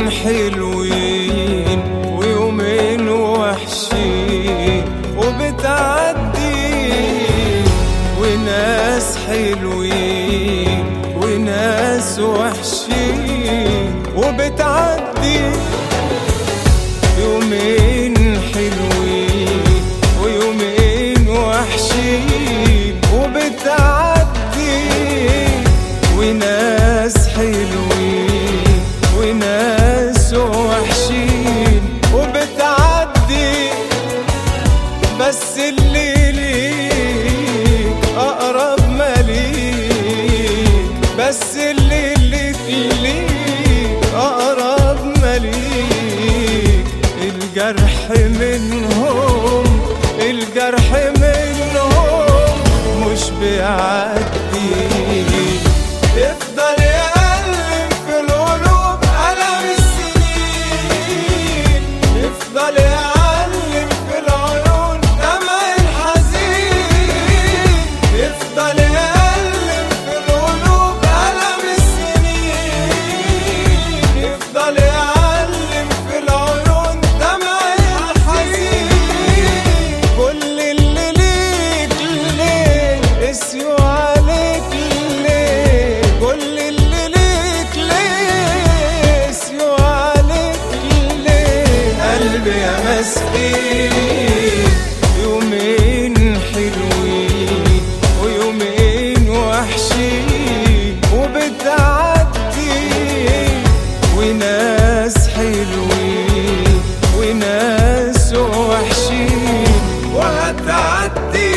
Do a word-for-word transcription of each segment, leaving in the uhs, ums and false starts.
حلوين ويومين وحشين وبتعدي، وناس حلوين وناس وحشين وبتعدي. يومين حلوين ويومين وحشين وبتعدي، وناس حلوين وناس وحشين وبتعدي. بس اللي ليك أقرب ما ليك، بس اللي ليك ليك أقرب ما ليك. الجرح منهم الجرح منهم مش بيعدي، يفضل يقلب في القلوب ألم السنين، يفضل يعلم في العيون دمع الحزين، يفضل يقلب في القلوب ألم السنين، يفضل يعلم في العيون دمع الحزين. كل اللي ليك ليه قسيوا عليك ليه، كل اللي ليك ليه قسيوا عليك ليه. قلبي يا مسكين، يومين حلوين ويومين وحشين وبتعدي، وناس حلوين وناس وحشين وهتعدي.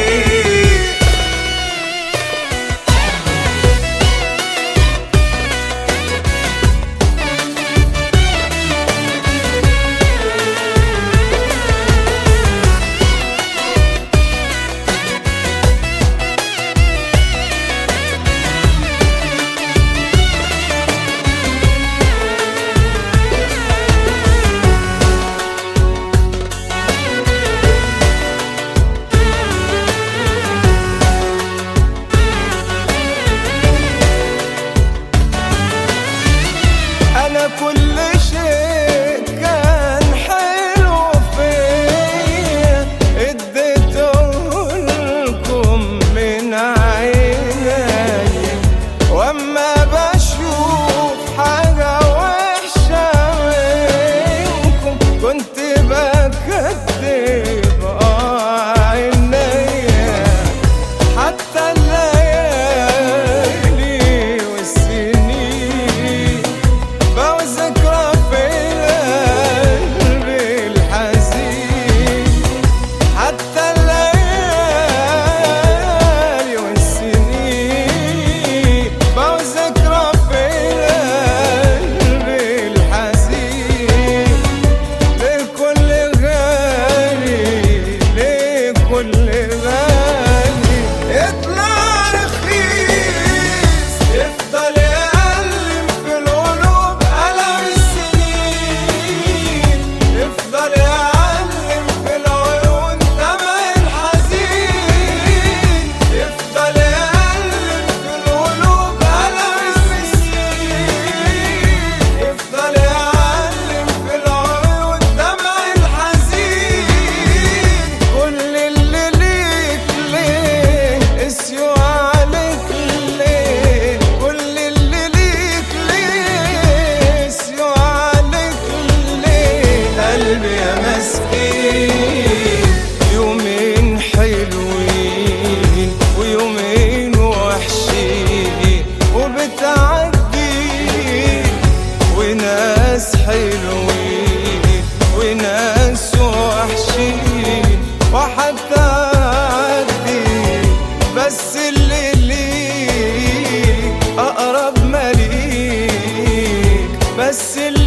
كل شيء كان حلو فيا اديته لكم من عيني، واما بشوف حاجة وحشة منكم كنت بكدب اه عينيا. حتى الليالي والسنين بقوا ذكرى في القلب الحزين، حتى الليالي والسنين بقوا ذكرى في القلب الحزين. لكل غالي لكل غالي يطلع رخيص، يفضل يقلب في القلوب ألم السنين، يفضل يعلم في العيون دمع الحزين، يفضل يقلب في القلوب ألم السنين، يفضل يعلم في العيون دمع الحزين. كل اللي ليك ليه قسيوا عليك ليه، كل اللي ليك ليه قسيوا عليك ليه. قلبي يا مسكين، يومين حلوين ويومين وحشين وبتعدي، وناس حلوين وناس وحشين وحتعدي. بس اللي ليك أقرب ما ليك، بس اللي